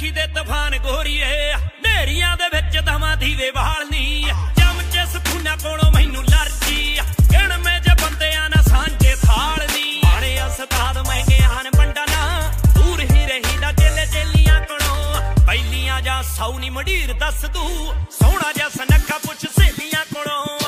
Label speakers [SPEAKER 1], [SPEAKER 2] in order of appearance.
[SPEAKER 1] ਅੱਖੀ ਦੇ ਤੂਫਾਨ ਗੋਰੀਏ ਨੇਰੀਆਂ ਦੇ ਵਿੱਚ ਦਵਾਂ ਦੀਵੇ ਬਾਲਨੀ ਚਮਚੇ ਸਪੂਨਾ ਕੋਲੋਂ ਮੈਨੂੰ ਲਰਜੀ ਗਿਣਵੇਂ ਜੇ ਬੰਦਿਆਂ ਨਾ ਸਾਂਝੇ ਥਾਲਨੀ ਆਣੇ ਉਸਤਾਦ ਮਹਿੰਗੇ ਹਨ ਪੰਡਾ ਨਾ ਦੂਰ ਹੀ ਰਹੀਦਾ ਚੇਲੇ ਚੇਲੀਆਂ ਕੋਲੋਂ ਪਹਿਲੀਆਂ ਜਾਂ ਸੌ ਨੀ ਮੰਡੀਰ ਦੱਸ ਤੂੰ ਸੋਹਣਾ ਜਿਹਾ ਸੁਨੱਖਾ ਪੁੱਛ ਸਹੇਲੀਆਂ ਕੋਲੋਂ